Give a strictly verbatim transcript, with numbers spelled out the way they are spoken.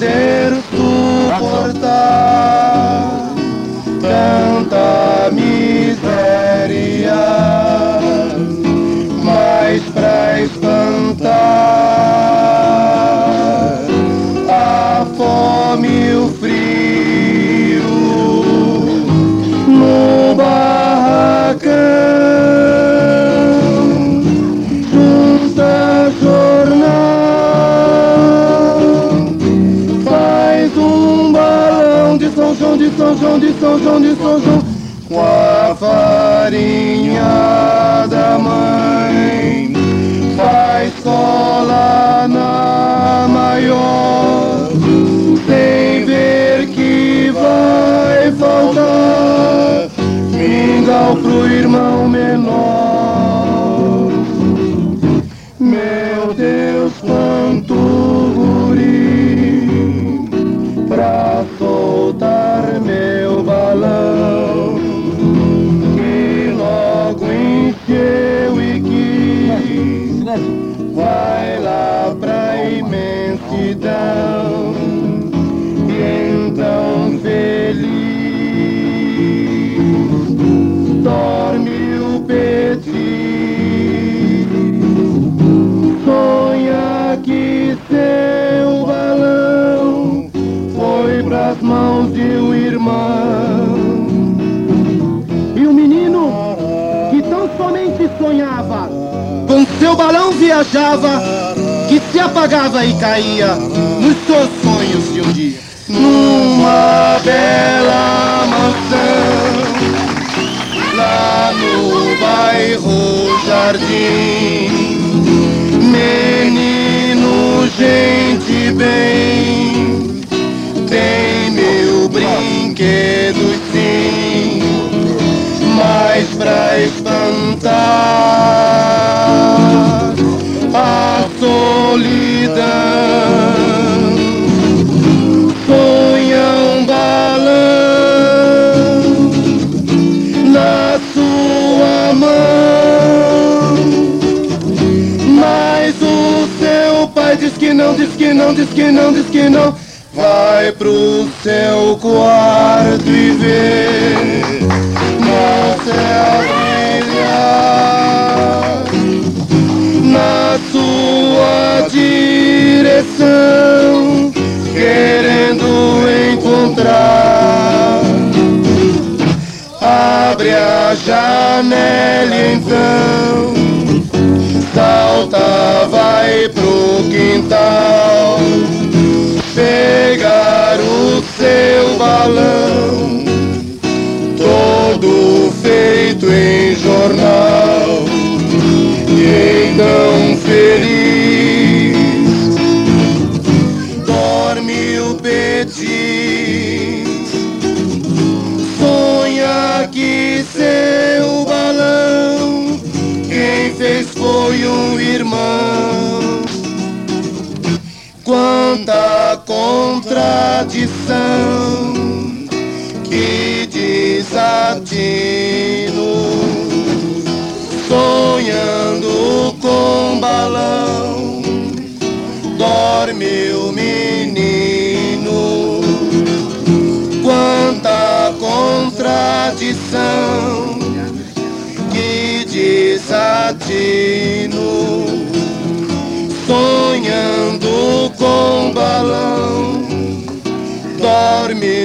poder suportar tanta miséria, mas pra espantar a fome e o frio no barracão, junta jornal, faz um balão de São João, de São João, de São João, de São João, com a farinha da mãe, faz cola na maior, sem ver que vai faltar mingau pro irmão menor. Meu Deus, quanto guri pra soltar meu balão, que logo encheu e que vai lá pra imensidão. E então feliz dorme o petit, sonha que seu balão foi pras mãos de um irmão. E o menino que tão somente sonhava, com seu balão viajava, que se apagava e caía nos seus sonhos de um dia. Numa bela mansão, lá no bairro Jardim, menino, gente bem, tem mil brinquedos sim, mas pra espantar a solidão, sonha um balão na sua mão, mas o seu pai diz que não, diz que não, diz que não, diz que não. Vai pro seu quarto e vê Nossa Filha na sua direção, querendo encontrar. Abre a janela e então salta, vai pro quintal, pegar o seu balão, todo feito em jornal. E então feliz dorme o petit, sonha que seu balão quem fez foi um irmão. Quanta contradição, que desatino, sonhando com balão, dorme o menino. Quanta contradição, que desatino, sonhando com balão, dorme